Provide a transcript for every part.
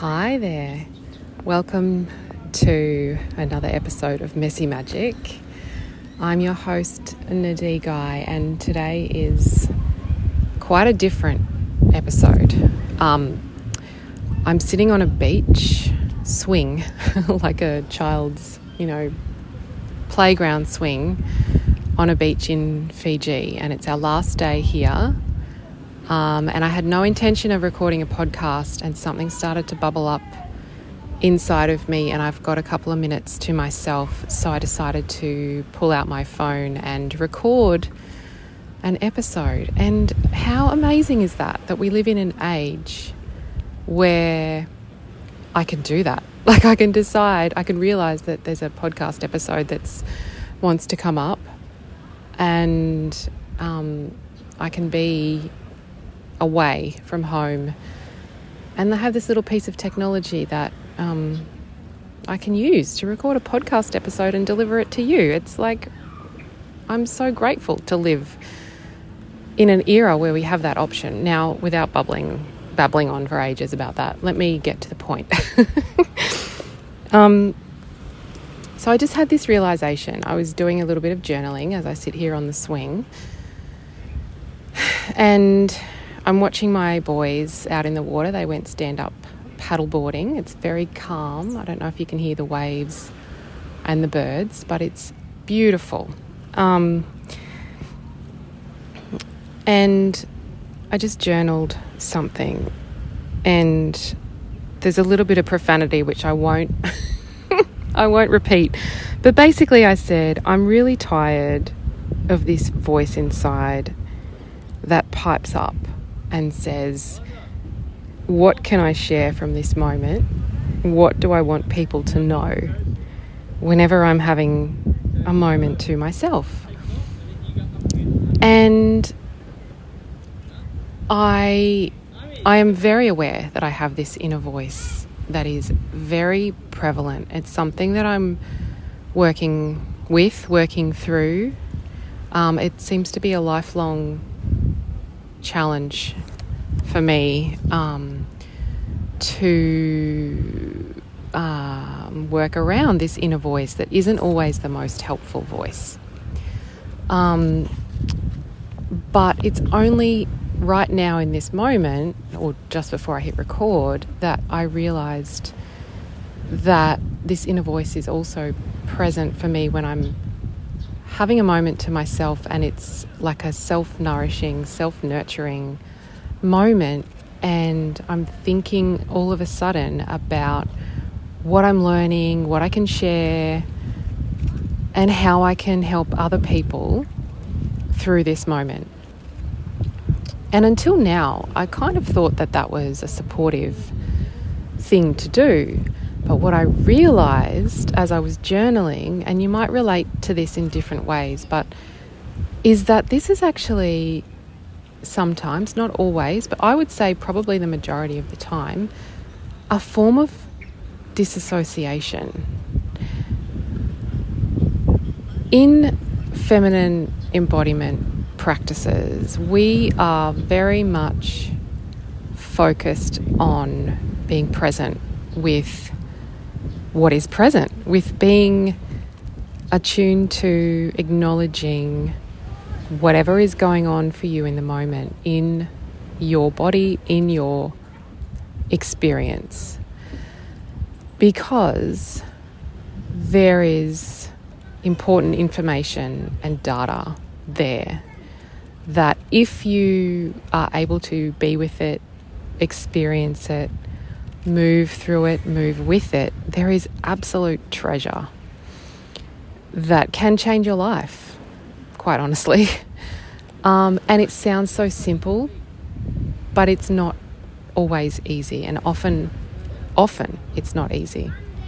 Hi there. Welcome to another episode of Messy Magic. I'm your host, Nadee Guy, and today is quite a different episode. I'm sitting on a beach swing, like a child's, playground swing on a beach in Fiji, and it's our last day here. And I had no intention of recording a podcast, and something started to bubble up inside of me, and I've got a couple of minutes to myself, so I decided to pull out my phone and record an episode. And how amazing is that we live in an age where I can do that. Like, I can decide, I can realize that there's a podcast episode that wants to come up, and I can be away from home, and I have this little piece of technology that I can use to record a podcast episode and deliver it to you. It's like, I'm so grateful to live in an era where we have that option. Now, without babbling on for ages about that, let me get to the point. So I just had this realization. I was doing a little bit of journaling as I sit here on the swing, and I'm watching my boys out in the water. They went stand-up paddleboarding. It's very calm. I don't know if you can hear the waves and the birds, but it's beautiful. And I just journaled something, and there's a little bit of profanity which I won't repeat. But basically I said, I'm really tired of this voice inside that pipes up and says, what can I share from this moment? What do I want people to know whenever I'm having a moment to myself? And I am very aware that I have this inner voice that is very prevalent. It's something that I'm working through. It seems to be a lifelong challenge for me to work around this inner voice that isn't always the most helpful voice. But it's only right now in this moment, or just before I hit record, that I realised that this inner voice is also present for me when I'm having a moment to myself, and it's like a self-nourishing, self-nurturing moment, and I'm thinking all of a sudden about what I'm learning, what I can share, and how I can help other people through this moment. And until now, I kind of thought that was a supportive thing to do. But what I realised as I was journaling, and you might relate to this in different ways, but is that this is actually sometimes, not always, but I would say probably the majority of the time, a form of disassociation. In feminine embodiment practices, we are very much focused on being present with what is present, with being attuned to acknowledging whatever is going on for you in the moment, in your body, in your experience. Because there is important information and data there that if you are able to be with it, experience it, move through it, move with it, there is absolute treasure that can change your life, quite honestly. And it sounds so simple, but it's not always easy, and often it's not easy.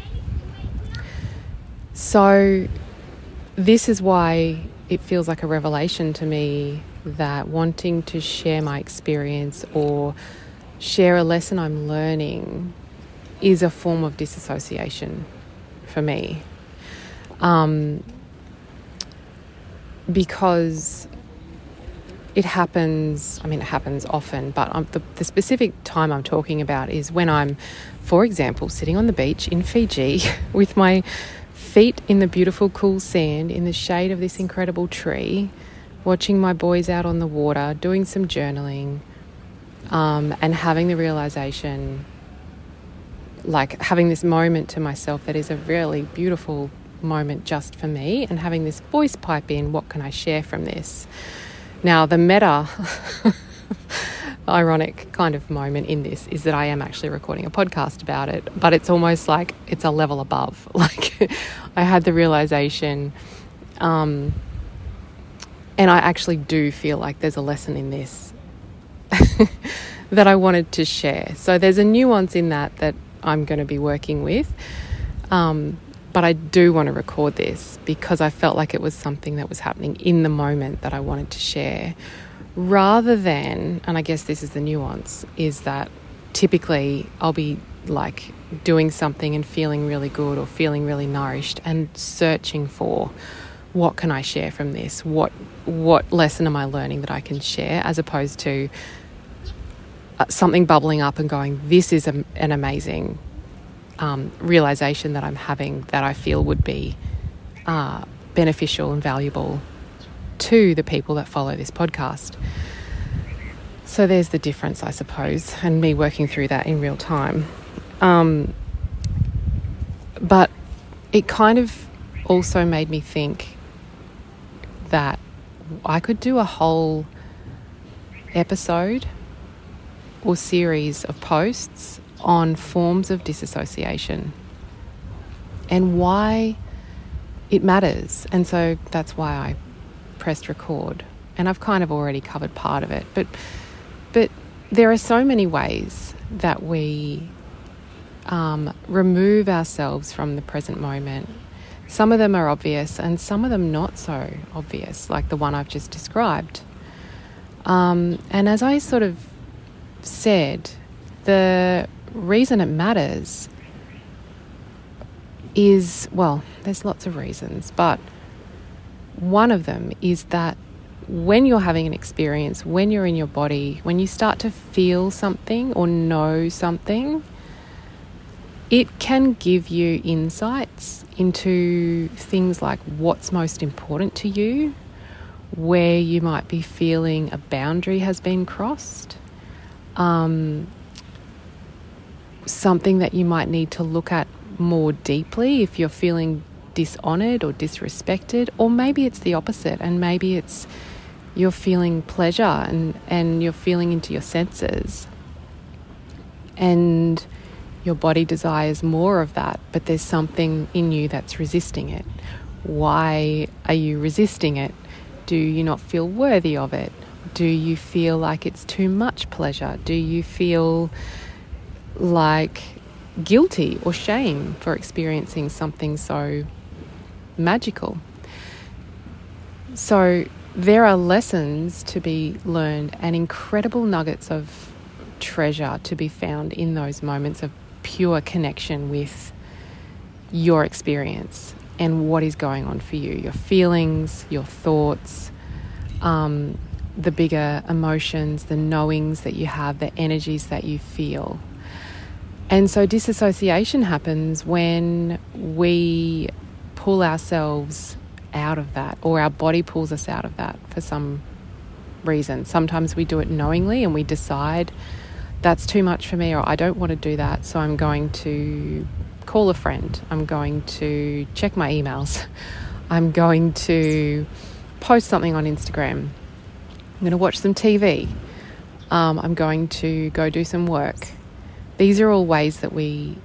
So this is why it feels like a revelation to me that wanting to share my experience or share a lesson I'm learning is a form of disassociation for me. Because it happens often, but the specific time I'm talking about is when I'm, for example, sitting on the beach in Fiji with my feet in the beautiful cool sand in the shade of this incredible tree, watching my boys out on the water, doing some journaling, and having the realization, like having this moment to myself that is a really beautiful moment just for me, and having this voice pipe in, what can I share from this? Now, the meta ironic kind of moment in this is that I am actually recording a podcast about it, but it's almost like it's a level above. Like I had the realization, and I actually do feel like there's a lesson in this that I wanted to share. So there's a nuance in that I'm going to be working with, but I do want to record this because I felt like it was something that was happening in the moment that I wanted to share, rather than, and I guess this is the nuance, is that typically I'll be like doing something and feeling really good or feeling really nourished and searching for, what can I share from this? What lesson am I learning that I can share, as opposed to something bubbling up and going, this is an amazing realization that I'm having that I feel would be beneficial and valuable to the people that follow this podcast. So there's the difference, I suppose, and me working through that in real time. But it kind of also made me think that I could do a whole episode or series of posts on forms of disassociation and why it matters. And so that's why I pressed record, and I've kind of already covered part of it, but there are so many ways that we remove ourselves from the present moment. Some of them are obvious and some of them not so obvious, like the one I've just described. And as I sort of said, the reason it matters is, well, there's lots of reasons, but one of them is that when you're having an experience, when you're in your body, when you start to feel something or know something, it can give you insights into things like what's most important to you, where you might be feeling a boundary has been crossed, something that you might need to look at more deeply if you're feeling dishonoured or disrespected, or maybe it's the opposite, and maybe it's you're feeling pleasure and you're feeling into your senses and your body desires more of that, but there's something in you that's resisting it. Why are you resisting it? Do you not feel worthy of it? Do you feel like it's too much pleasure? Do you feel like guilty or shame for experiencing something so magical? So there are lessons to be learned and incredible nuggets of treasure to be found in those moments of pure connection with your experience and what is going on for you, your feelings, your thoughts, the bigger emotions, the knowings that you have, the energies that you feel. And so disassociation happens when we pull ourselves out of that, or our body pulls us out of that for some reason. Sometimes we do it knowingly and we decide that's too much for me, or I don't want to do that, so I'm going to call a friend, I'm going to check my emails, I'm going to post something on Instagram, I'm going to watch some TV, I'm going to go do some work. These are all ways that we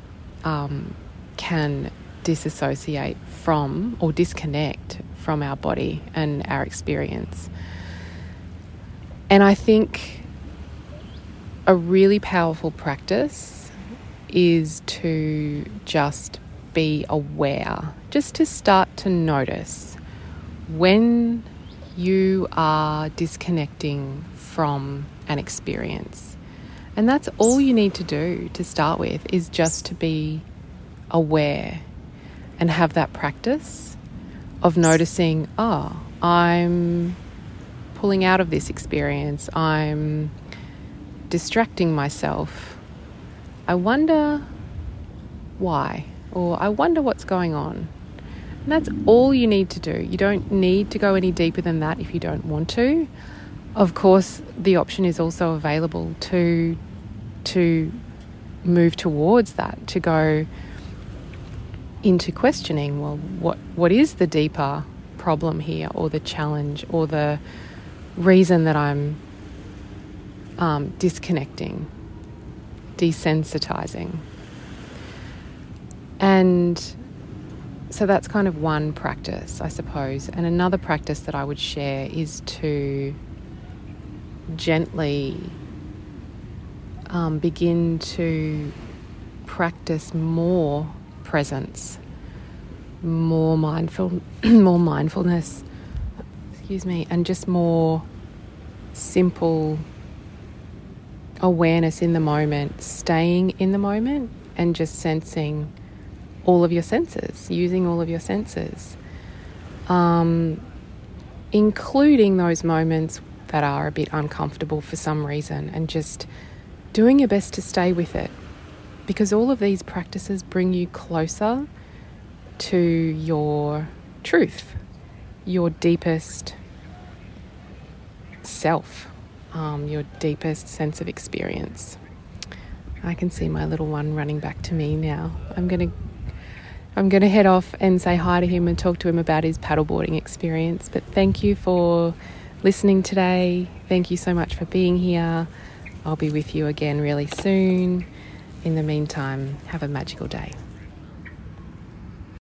can disassociate from or disconnect from our body and our experience. And I think a really powerful practice is to just be aware, just to start to notice when you are disconnecting from an experience. And that's all you need to do to start with, is just to be aware and have that practice of noticing, I'm pulling out of this experience. I'm distracting myself. I wonder why, or I wonder what's going on. And that's all you need to do. You don't need to go any deeper than that if you don't want to. Of course, the option is also available to move towards that, to go into questioning, well, what is the deeper problem here, or the challenge, or the reason that I'm disconnecting, desensitizing. And so that's kind of one practice, I suppose. And another practice that I would share is to gently begin to practice more presence, more mindfulness, and just more simple awareness in the moment, staying in the moment and just sensing all of your senses, using all of your senses, including those moments that are a bit uncomfortable for some reason, and just doing your best to stay with it, because all of these practices bring you closer to your truth, your deepest self, your deepest sense of experience. I can see my little one running back to me now. I'm going to head off and say hi to him and talk to him about his paddleboarding experience. But thank you for listening today. Thank you so much for being here. I'll be with you again really soon. In the meantime, have a magical day.